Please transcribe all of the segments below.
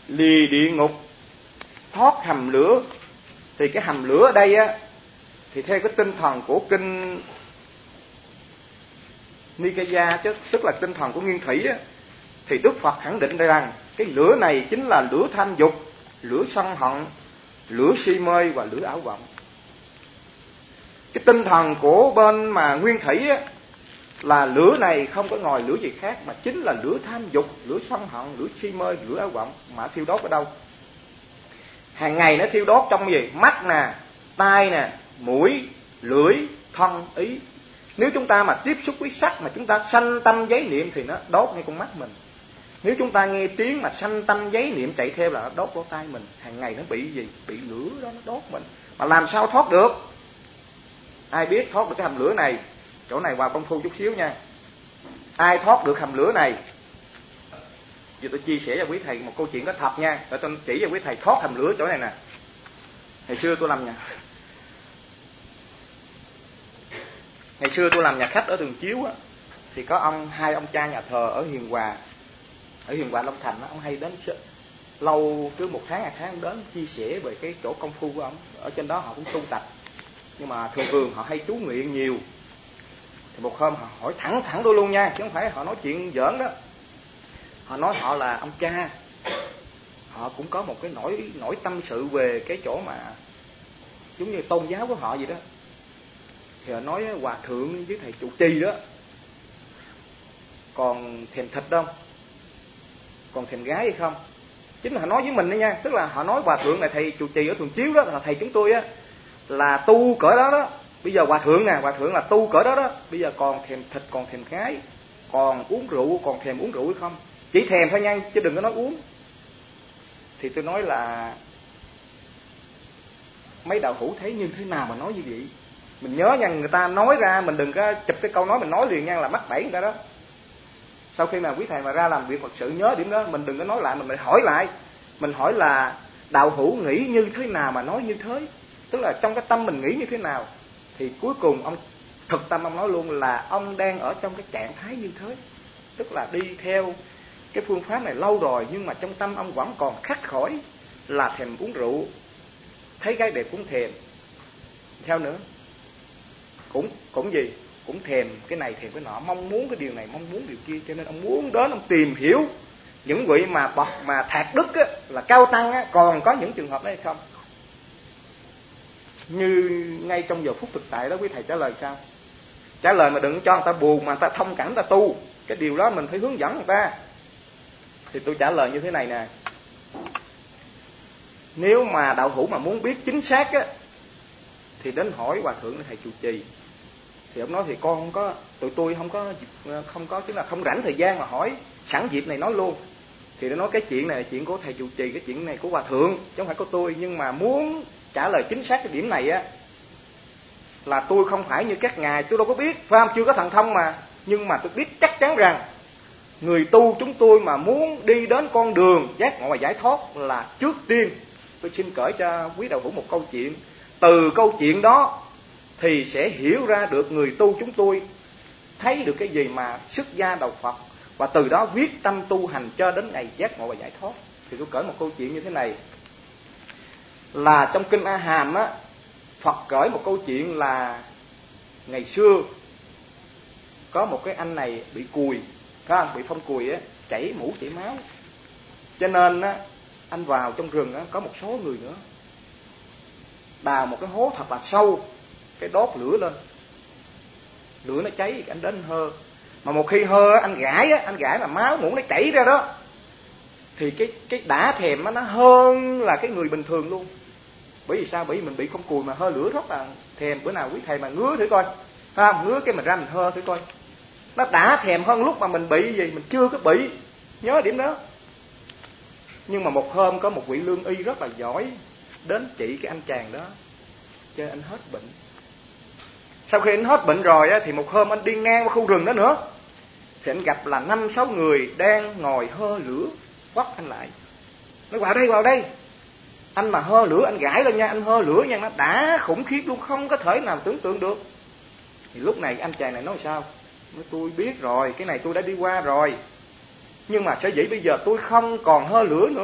lìa địa ngục, thoát hầm lửa. Thì cái hầm lửa ở đây á, thì theo cái tinh thần của kinh Nikaya, tức là tinh thần của Nguyên Thủy á, thì Đức Phật khẳng định rằng cái lửa này chính là lửa tham dục, lửa sân hận, lửa si mê và lửa ảo vọng. Cái tinh thần của bên mà Nguyên Thủy á, là lửa này không có ngòi lửa gì khác mà chính là lửa tham dục, lửa sân hận, lửa si mê, lửa ảo vọng. Mà thiêu đốt ở đâu? Hàng ngày nó thiêu đốt trong gì? Mắt nè, tai nè, mũi, lưỡi, thân, ý. Nếu chúng ta mà tiếp xúc với sắc mà chúng ta sanh tâm giấy niệm thì nó đốt ngay con mắt mình. Nếu chúng ta nghe tiếng mà sanh tâm giấy niệm chạy theo là nó đốt lỗ tai mình. Hàng ngày nó bị gì? Bị lửa đó nó đốt mình. Mà làm sao thoát được? Ai biết thoát được cái hầm lửa này? Chỗ này vào công phu chút xíu nha. Ai thoát được hầm lửa này? Giờ tôi chia sẻ cho quý thầy một câu chuyện có thật nha. Để tôi chỉ cho quý thầy thoát hầm lửa chỗ này nè. Ngày xưa tôi làm nhà khách ở Thường Chiếu á, thì có hai ông cha nhà thờ ở Hiền Hòa Long Thành á, ông hay đến lâu, cứ một tháng 2 tháng đến chia sẻ về cái chỗ công phu của ông. Ở trên đó họ cũng tu tập, nhưng mà thường họ hay chú nguyện nhiều. Thì một hôm họ hỏi thẳng tôi luôn nha, chứ không phải họ nói chuyện giỡn đó. Họ nói họ là ông cha, họ cũng có một cái nỗi tâm sự về cái chỗ mà giống như tôn giáo của họ vậy đó. Thì họ nói hòa thượng với thầy trụ trì đó còn thèm thịt không, còn thèm gái hay không. Chính là họ nói với mình đó nha. Tức là họ nói hòa thượng là thầy trụ trì ở Thường Chiếu đó, là thầy chúng tôi á, là tu cỡ đó đó. Bây giờ hòa thượng là tu cỡ đó đó. Bây giờ còn thèm thịt, còn thèm gái, còn uống rượu, còn thèm uống rượu hay không? Chỉ thèm thôi nha, chứ đừng có nói uống. Thì tôi nói là mấy đạo hữu thấy như thế nào mà nói như vậy? Mình nhớ nha, người ta nói ra mình đừng có chụp cái câu nói mình nói liền nha, là mắc bẫy người ta đó. Sau khi mà quý thầy mà ra làm việc Phật sự nhớ điểm đó, mình đừng có nói lại, mình hỏi lại. Mình hỏi là đạo hữu nghĩ như thế nào mà nói như thế? Tức là trong cái tâm mình nghĩ như thế nào? Thì cuối cùng ông thực tâm ông nói luôn là ông đang ở trong cái trạng thái như thế. Tức là đi theo cái phương pháp này lâu rồi, nhưng mà trong tâm ông vẫn còn khắc khỏi là thèm uống rượu, thấy gái đẹp cũng thèm. Theo nữa cũng gì? Cũng thèm cái này thèm cái nọ, mong muốn cái điều này, mong muốn điều kia. Cho nên ông muốn đến ông tìm hiểu những vị mà bậc mà thạc đức á, là cao tăng á, còn có những trường hợp đó hay không. Như ngay trong giờ phút thực tại đó quý thầy trả lời sao? Trả lời mà đừng cho người ta buồn, mà người ta thông cảm, người ta tu. Cái điều đó mình phải hướng dẫn người ta. Thì tôi trả lời như thế này nè. Nếu mà đạo hữu mà muốn biết chính xác á, thì đến hỏi hòa thượng thầy trụ trì. Thì ông nói thì con không có, tụi tôi không có tức là không rảnh thời gian mà hỏi, sẵn dịp này nói luôn. Thì nó nói cái chuyện này là chuyện của thầy trụ trì, cái chuyện này của hòa thượng, chứ không phải của tôi. Nhưng mà muốn trả lời chính xác cái điểm này á, là tôi không phải như các ngài, tôi đâu có biết, phải không? Chưa có thần thông mà. Nhưng mà tôi biết chắc chắn rằng người tu chúng tôi mà muốn đi đến con đường giác ngộ và giải thoát là trước tiên tôi xin kể cho quý đạo hữu một câu chuyện. Từ câu chuyện đó thì sẽ hiểu ra được người tu chúng tôi thấy được cái gì mà xuất gia đầu Phật, và từ đó quyết tâm tu hành cho đến ngày giác ngộ và giải thoát. Thì tôi kể một câu chuyện như thế này. Là trong kinh A Hàm á, Phật kể một câu chuyện là ngày xưa có một cái anh này bị cùi, phải không? Bị phong cùi á, chảy mũ chảy máu. Cho nên á, anh vào trong rừng á, có một số người nữa đào một cái hố thật là sâu, cái đốt lửa lên, lửa nó cháy, anh đến hơ. Mà một khi hơ anh gãi mà máu mũ nó chảy ra đó, thì cái đã thèm nó hơn là cái người bình thường luôn. Bởi vì sao? Bởi vì mình bị phong cùi mà hơ lửa rất là thèm. Bữa nào quý thầy mà ngứa thử coi, không ngứa cái mình ra mình hơ thử coi, nó đã thèm hơn lúc mà mình bị gì mình chưa có bị. Nhớ điểm đó. Nhưng mà một hôm có một vị lương y rất là giỏi đến trị cái anh chàng đó, cho anh hết bệnh. Sau khi anh hết bệnh rồi á, thì một hôm anh đi ngang qua khu rừng đó nữa, thì anh gặp là 5-6 người đang ngồi hơ lửa, quắt anh lại. Nói vào đây. Anh mà hơ lửa, anh gãi lên nha, anh hơ lửa nha, nó đã khủng khiếp luôn, không có thể nào tưởng tượng được. Thì lúc này anh chàng này nói sao? Nói tôi biết rồi, cái này tôi đã đi qua rồi. Nhưng mà sở dĩ bây giờ tôi không còn hơ lửa nữa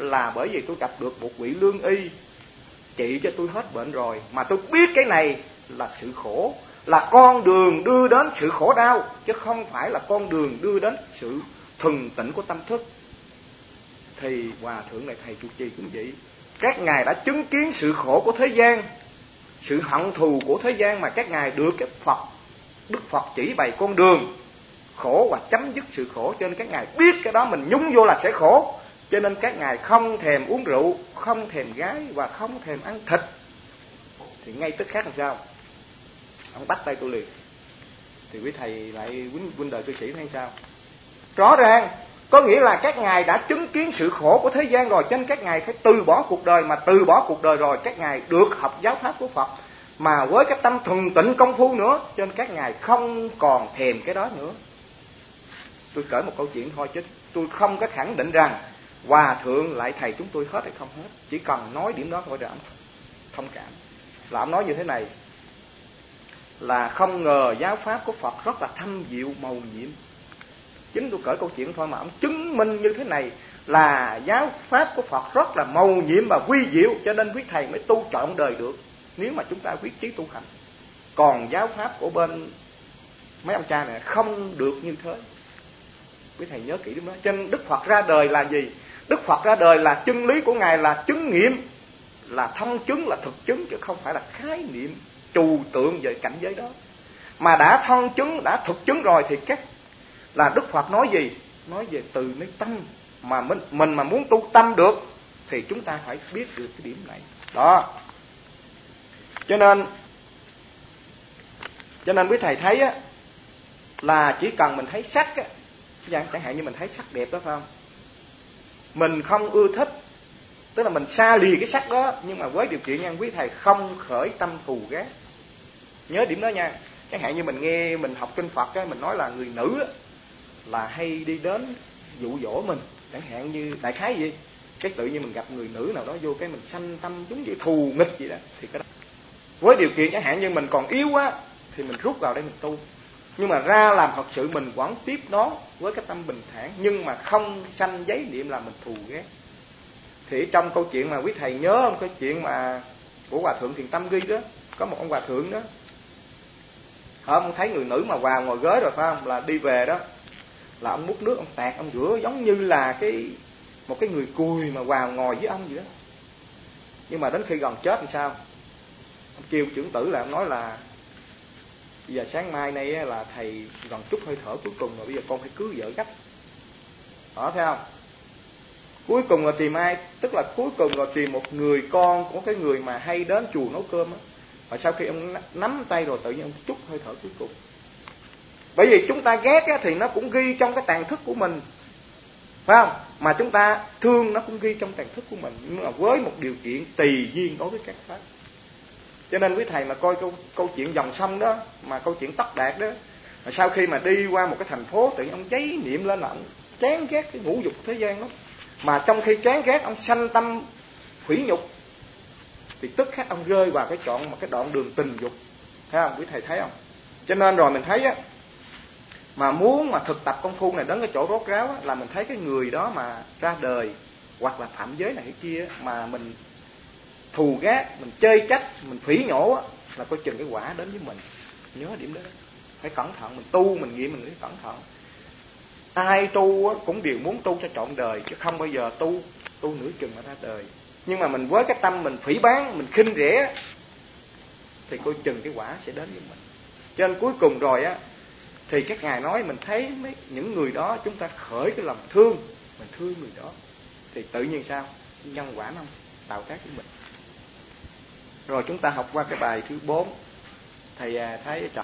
là bởi vì tôi gặp được một vị lương y trị cho tôi hết bệnh rồi, mà tôi biết cái này là sự khổ, là con đường đưa đến sự khổ đau, chứ không phải là con đường đưa đến sự thuần tịnh của tâm thức. Thì Hòa Thượng này, thầy trụ trì cũng vậy. Các ngài đã chứng kiến sự khổ của thế gian, sự hận thù của thế gian, mà các ngài được cái Đức Phật chỉ bày con đường khổ và chấm dứt sự khổ. Cho nên các ngài biết cái đó mình nhúng vô là sẽ khổ, cho nên các ngài không thèm uống rượu, không thèm gái và không thèm ăn thịt. Thì ngay tức khắc làm sao? Ông bắt tay tôi liền. Thì quý thầy lại huynh đời cư sĩ thấy sao? Rõ ràng có nghĩa là các ngài đã chứng kiến sự khổ của thế gian rồi, cho nên các ngài phải từ bỏ cuộc đời. Mà từ bỏ cuộc đời rồi, các ngài được học giáo pháp của Phật, mà với cái tâm thuần tịnh công phu nữa, cho nên các ngài không còn thèm cái đó nữa. Tôi kể một câu chuyện thôi, chứ tôi không có khẳng định rằng Hòa Thượng lại thầy chúng tôi hết hay không hết. Chỉ cần nói điểm đó thôi để ông thông cảm. Là ông nói như thế này, là không ngờ giáo pháp của Phật rất là thâm diệu màu nhiệm. Chính tôi kể câu chuyện thôi mà ông chứng minh như thế này, là giáo pháp của Phật rất là màu nhiệm và quy diệu, cho nên quý thầy mới tu trọn đời được, nếu mà chúng ta quyết chí tu hành. Còn giáo pháp của bên mấy ông cha này không được như thế. Quý thầy nhớ kỹ điểm đó. Cho nên Đức Phật ra đời là gì? Đức Phật ra đời là chân lý của ngài là chứng nghiệm, là thông chứng, là thực chứng, chứ không phải là khái niệm trừu tượng về cảnh giới đó. Mà đã thông chứng, đã thực chứng rồi thì là Đức Phật nói gì? Nói về từ nơi tâm. Mà mình mà muốn tu tâm được thì chúng ta phải biết được cái điểm này. Đó. Cho nên quý thầy thấy á, là chỉ cần mình thấy sắc á, chẳng hạn như mình thấy sắc đẹp đó phải không? Mình không ưa thích, tức là mình xa lìa cái sắc đó, nhưng mà với điều kiện nha quý thầy, không khởi tâm thù ghét. Nhớ điểm đó nha. Chẳng hạn như mình nghe mình học kinh Phật á, mình nói là người nữ á, là hay đi đến dụ dỗ mình, chẳng hạn như đại khái gì, cái tự nhiên mình gặp người nữ nào đó vô cái mình sanh tâm giống như thù nghịch gì đó, thì cái đó với điều kiện chẳng hạn như mình còn yếu quá thì mình rút vào đây mình tu, nhưng mà ra làm thật sự mình vẫn tiếp đón với cái tâm bình thản, nhưng mà không sanh giấy niệm là mình thù ghét. Thì trong câu chuyện mà quý thầy nhớ không, cái chuyện mà của Hòa Thượng Thiền Tâm ghi đó, có một ông Hòa Thượng đó, ông thấy người nữ mà vào ngồi ghế rồi phải không, là đi về đó, là ông múc nước, ông tạt, ông rửa giống như là một cái người cùi mà vào ngồi với ông vậy đó. Nhưng mà đến khi gần chết thì sao? Ông kêu trưởng tử là ông nói là bây giờ sáng mai nay là thầy gần chút hơi thở cuối cùng rồi, bây giờ con phải cưới vợ gấp. Đó, thấy không? Cuối cùng là tìm ai? Tức là cuối cùng là tìm một người con của cái người mà hay đến chùa nấu cơm á. Và sau khi ông nắm tay rồi, tự nhiên ông chút hơi thở cuối cùng. Bởi vì chúng ta ghét á, thì nó cũng ghi trong cái tàn thức của mình, phải không? Mà chúng ta thương nó cũng ghi trong tàn thức của mình, nhưng mà với một điều kiện tùy duyên đối với các pháp. Cho nên quý thầy mà coi câu chuyện dòng sông đó, mà câu chuyện Tất Đạt đó, mà sau khi mà đi qua một cái thành phố, tự nhiên ông giấy niệm lên là ông chán ghét cái ngũ dục thế gian lắm. Mà trong khi chán ghét, ông sanh tâm hủy nhục, thì tức khắc ông rơi vào cái đoạn đường tình dục. Thấy không? Quý thầy thấy không? Cho nên rồi mình thấy á, mà muốn mà thực tập công phu này đến cái chỗ rốt ráo á, là mình thấy cái người đó mà ra đời hoặc là phạm giới này cái kia mà mình thù ghét, mình chê trách, mình phỉ nhổ á, là coi chừng cái quả đến với mình. Nhớ điểm đó, phải cẩn thận. Mình tu, mình nghiệm, mình phải cẩn thận. Ai tu á, cũng đều muốn tu cho trọn đời, chứ không bao giờ tu nửa chừng mà ra đời. Nhưng mà mình với cái tâm mình phỉ báng, mình khinh rẻ, thì coi chừng cái quả sẽ đến với mình. Cho nên cuối cùng rồi á, thì các ngài nói mình thấy những người đó chúng ta khởi cái lòng thương, mình thương người đó, thì tự nhiên sao? Nhân quả nó tạo tác với mình. Rồi chúng ta học qua cái bài thứ 4. Thầy thấy chậm.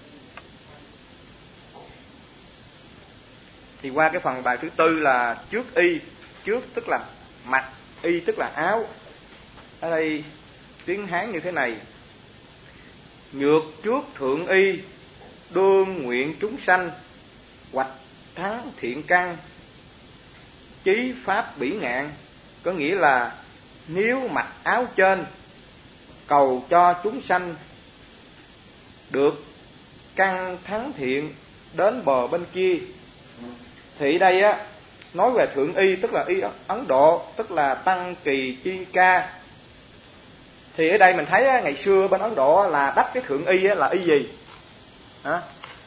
Thì qua cái phần bài thứ 4 là trước y. Trước tức là mặc, y tức là áo. Ở đây tiếng Hán như thế này: nhược trước thượng y, đương nguyện chúng sanh, hoạch thắng thiện căn, chí pháp bỉ ngạn. Có nghĩa là nếu mặc áo trên cầu cho chúng sanh được căn thắng thiện đến bờ bên kia. Thì đây á, nói về thượng y, tức là y Ấn Độ, tức là Tăng Kỳ Chi Ca. Thì ở đây mình thấy ngày xưa bên Ấn Độ là đắp cái thượng y là y gì? Hả?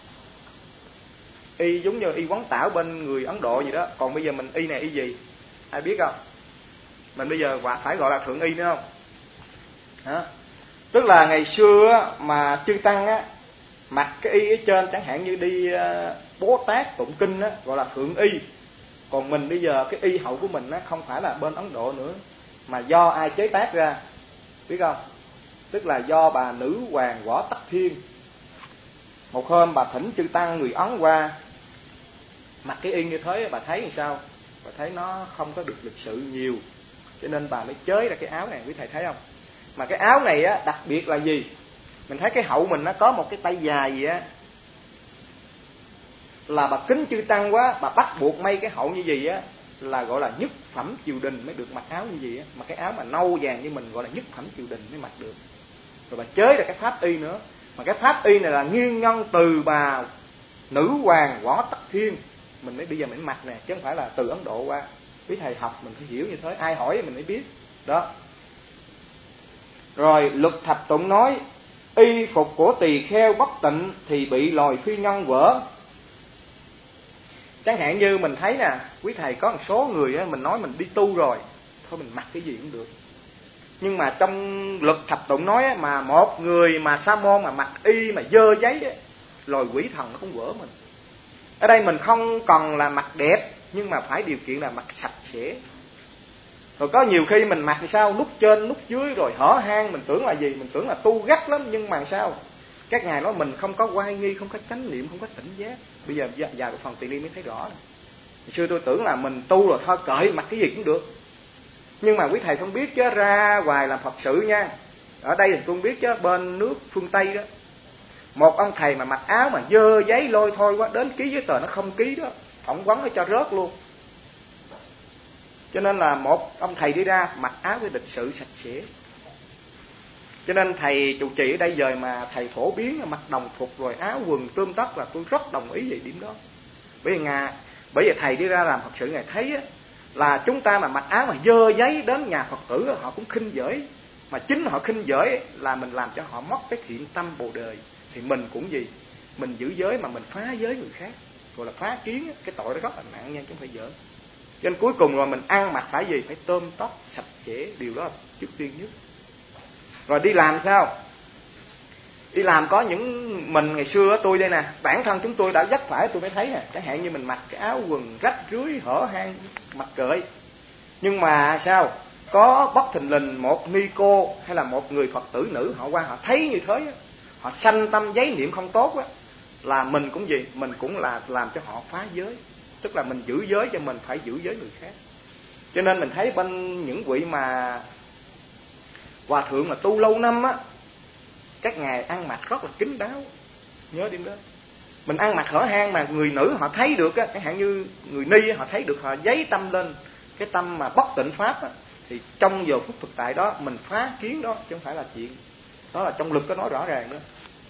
Y giống như y Quán Tảo bên người Ấn Độ gì đó. Còn bây giờ mình y này y gì? Ai biết không? Mình bây giờ phải gọi là thượng y nữa không? Hả? Tức là ngày xưa mà chư tăng á, mặc cái y ở trên, chẳng hạn như đi Bố Tát tụng kinh á, gọi là thượng y. Còn mình bây giờ cái y hậu của mình á, không phải là bên Ấn Độ nữa, mà do ai chế tác ra, biết không? Tức là do bà nữ hoàng Võ Tắc Thiên. Một hôm bà thỉnh chư tăng người Ấn qua, mặc cái y như thế, bà thấy làm sao? Bà thấy nó không có được lịch sự nhiều, cho nên bà mới chế ra cái áo này. Quý thầy thấy không? Mà cái áo này á, đặc biệt là gì? Mình thấy cái hậu mình nó có một cái tay dài gì á, là bà kính chư tăng quá, bà bắt buộc may cái hậu như gì á, là gọi là nhất phẩm triều đình mới được mặc áo như gì á. Mà cái áo mà nâu vàng như mình gọi là nhất phẩm triều đình mới mặc được. Rồi bà chế ra cái pháp y nữa. Mà cái pháp y này là nguyên nhân từ bà nữ hoàng Võ Tắc Thiên. Mình mới bây giờ mình mặc nè, chứ không phải là từ Ấn Độ qua. Quý thầy học mình phải hiểu như thế, ai hỏi mình mới biết. Đó. Rồi Luật Thập Tụng nói, y phục của tỳ kheo bất tịnh thì bị lòi phi nhân vỡ. Chẳng hạn như mình thấy nè, quý thầy có một số người á, mình nói mình đi tu rồi, thôi mình mặc cái gì cũng được. Nhưng mà trong Luật Thập Tụng nói á, mà một người mà sa môn mà mặc y mà dơ giấy á, lòi quỷ thần nó cũng vỡ mình. Ở đây mình không cần là mặc đẹp, nhưng mà phải điều kiện là mặc sạch sẽ. Rồi có nhiều khi mình mặc thì sao, nút trên nút dưới rồi hở hang, mình tưởng là gì? Mình tưởng là tu gắt lắm, nhưng mà sao? Các ngài nói mình không có oai nghi, không có chánh niệm, không có tỉnh giác. Bây giờ vào cái phần tiền đi mới thấy rõ. Hồi xưa tôi tưởng là mình tu rồi thôi cởi mặc cái gì cũng được. Nhưng mà quý thầy không biết chứ, ra ngoài làm Phật sự nha. Ở đây thì tôi không biết chứ, bên nước phương Tây đó, một ông thầy mà mặc áo mà dơ giấy lôi thôi quá, đến ký giấy tờ nó không ký đó, phỏng vấn nó cho rớt luôn. Cho nên là một ông thầy đi ra mặc áo với lịch sự sạch sẽ. Cho nên thầy trụ trì ở đây giờ mà thầy phổ biến mặc đồng phục rồi áo quần tươm tất là tôi rất đồng ý về điểm đó. Bởi vì thầy đi ra làm Phật sự ngài thấy á, là chúng ta mà mặc áo mà dơ giấy đến nhà Phật tử họ cũng khinh dỡi. Mà chính họ khinh dỡi là mình làm cho họ mất cái thiện tâm bồ đề. Thì mình cũng gì? Mình giữ giới mà mình phá giới người khác, gọi là phá kiến, cái tội đó rất là nặng nha, chứ không phải giỡn. Cho nên cuối cùng rồi mình ăn mặc phải gì? Phải tôm tóc sạch sẽ, điều đó là trước tiên nhất. Rồi đi làm sao? Đi làm có những mình ngày xưa tôi đây nè, bản thân chúng tôi đã vấp phải tôi mới thấy nè, chẳng hạn như mình mặc cái áo quần rách rưới hở hang mặc cởi. Nhưng mà sao? Có bất thình lình một ni cô hay là một người Phật tử nữ họ qua họ thấy như thế, họ sanh tâm giấy niệm không tốt á, là mình cũng gì? Mình cũng là làm cho họ phá giới. Tức là mình giữ giới cho mình phải giữ giới người khác. Cho nên mình thấy bên những vị mà hòa thượng mà tu lâu năm á, các ngài ăn mặc rất là kín đáo. Nhớ điểm đó. Mình ăn mặc hở hang mà người nữ họ thấy được á, chẳng hạn như người ni họ thấy được, họ giấy tâm lên cái tâm mà bất tịnh pháp á, thì trong giờ phút thực tại đó mình phá kiến đó, chứ không phải là chuyện đó, là trong lực có nói rõ ràng đó.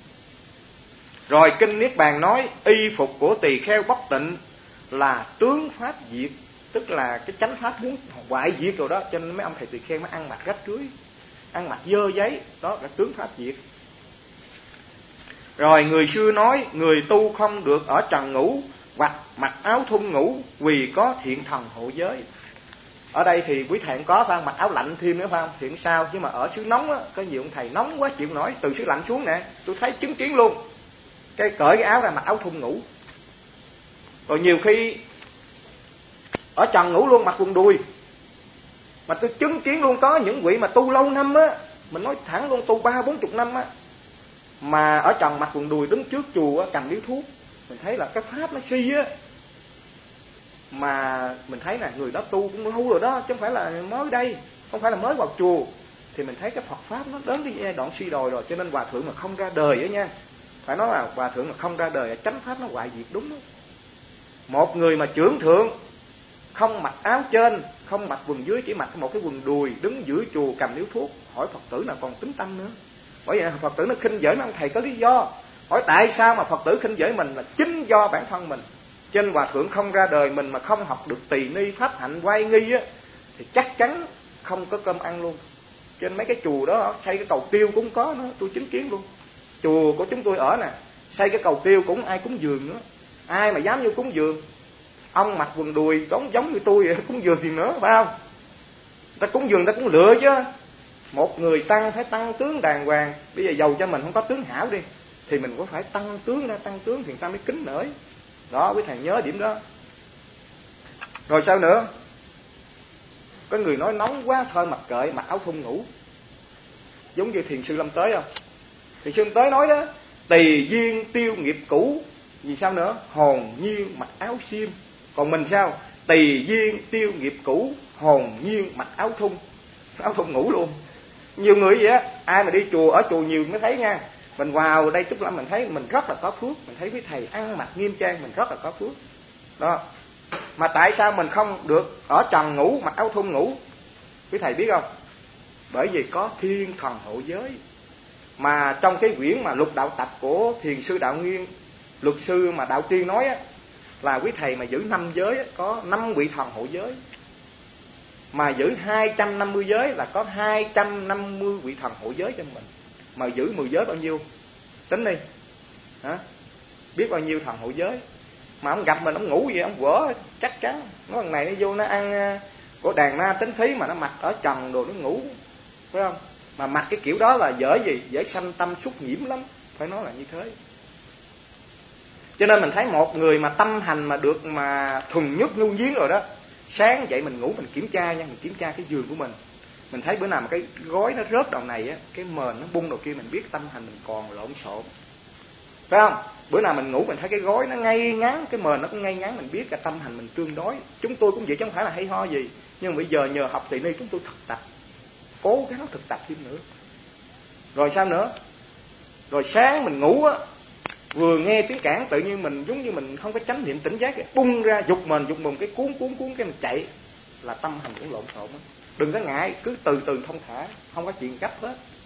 Rồi kinh Niết Bàn nói y phục của tỳ kheo bất tịnh là tướng pháp diệt, tức là cái chánh pháp muốn hoại diệt rồi đó. Cho nên mấy ông thầy tỳ kheo mới ăn mặc rách rưới, ăn mặc dơ giấy, đó là tướng pháp diệt. Rồi người xưa nói người tu không được ở trần ngủ hoặc mặc áo thun ngủ vì có thiện thần hộ giới. Ở đây thì quý thầy có phải mặc áo lạnh thêm nữa phải không? Thiện sao? Chứ mà ở xứ nóng á, có nhiều ông thầy nóng quá chịu nổi, từ xứ lạnh xuống nè, tôi thấy chứng kiến luôn. Cái cởi cái áo ra mặc áo thun ngủ. Rồi nhiều khi ở trần ngủ luôn mặc quần đùi. Mà tôi chứng kiến luôn có những vị mà tu lâu năm á, mình nói thẳng luôn tu 30-40 năm á, mà ở trần mặc quần đùi đứng trước chùa á, cầm điếu thuốc. Mình thấy là cái pháp nó si á. Mà mình thấy là người đó tu cũng lâu rồi đó, chứ không phải là mới đây, không phải là mới vào chùa. Thì mình thấy cái Phật pháp nó đến cái giai đoạn suy đồi rồi. Cho nên hòa thượng mà không ra đời á nha, phải nói là hòa thượng mà không ra đời, chánh pháp nó hoại diệt đúng đó. Một người mà trưởng thượng không mặc áo trên, không mặc quần dưới, chỉ mặc một cái quần đùi, đứng giữa chùa cầm điếu thuốc, hỏi Phật tử nào còn tính tâm nữa. Bởi vậy Phật tử nó khinh dễ mấy ông thầy có lý do. Hỏi tại sao mà Phật tử khinh dễ mình, là chính do bản thân mình. Cho nên hòa thượng không ra đời mình mà không học được tỳ ni, pháp hạnh, oai nghi á, thì chắc chắn không có cơm ăn luôn. Cho nên mấy cái chùa đó xây cái cầu tiêu cũng có nữa, tôi chứng kiến luôn. Chùa của chúng tôi ở nè, xây cái cầu tiêu cũng ai cúng dường nữa. Ai mà dám vô cúng dường? Ông mặc quần đùi giống như tôi vậy, cúng dường gì nữa, phải không? Ta cúng dường ta cũng lựa chứ. Một người tăng phải tăng tướng đàng hoàng. Bây giờ dầu cho mình không có tướng hảo đi, thì mình cũng phải tăng tướng ra, tăng tướng thì người ta mới kính nể. Đó, quý thầy nhớ điểm đó. Rồi sao nữa? Có người nói nóng quá thôi mặc kệ, mặc áo thun ngủ. Giống như thiền sư Lâm Tới không? Thiền sư Lâm Tới nói đó, tỳ duyên tiêu nghiệp cũ. Vì sao nữa? Hồn nhiên mặc áo xiêm. Còn mình sao? Tỳ duyên tiêu nghiệp cũ, hồn nhiên mặc áo thun ngủ luôn. Nhiều người vậy á, ai mà đi chùa, ở chùa nhiều mới thấy nha. Mình vào đây chút lắm mình thấy mình rất là có phước. Mình thấy quý thầy ăn mặc nghiêm trang, mình rất là có phước. Đó. Mà tại sao mình không được ở trần ngủ, mặc áo thun ngủ? Quý thầy biết không? Bởi vì có thiên thần hộ giới. Mà trong cái quyển mà lục đạo tập của thiền sư Đạo Nguyên, luật sư mà Đạo Tiên nói á, là quý thầy mà giữ 5 giới á, có 5 vị thần hộ giới. Mà giữ 250 giới là có 250 vị thần hộ giới cho mình. Mà giữ 10 giới bao nhiêu? Tính đi. Hả? Biết bao nhiêu thần hộ giới. Mà ông gặp mình, ông ngủ vậy, ông quở chắc chắn. Nó thằng này nó vô nó ăn của đàn na tính thí mà nó mặc ở trần đồ nó ngủ. Phải không? Mà mặc cái kiểu đó là dễ gì? Dễ sanh tâm xúc nhiễm lắm. Phải nói là như thế. Cho nên mình thấy một người mà tâm hành mà được mà thuần nhất nhu giếng rồi đó, sáng dậy mình ngủ mình kiểm tra nha, mình kiểm tra cái giường của mình. Mình thấy bữa nào mà cái gối nó rớt đầu này á, cái mền nó bung đầu kia, mình biết tâm hành mình còn lộn xộn. Phải không? Bữa nào mình ngủ mình thấy cái gối nó ngay ngắn, cái mền nó cũng ngay ngắn, mình biết là tâm hành mình tương đối. Chúng tôi cũng vậy chứ không phải là hay ho gì. Nhưng mà bây giờ nhờ học tỳ ni chúng tôi thực tập, cố gắng thực tập thêm nữa. Rồi sao nữa? Rồi sáng mình ngủ á, vừa nghe tiếng cản tự nhiên mình giống như mình không có chánh niệm tỉnh giác vậy, bung ra giục mình cái cuốn cái mình chạy, là tâm hành cũng lộn xộn. Đừng có ngại, cứ từ từ thông thả, không có chuyện gấp hết.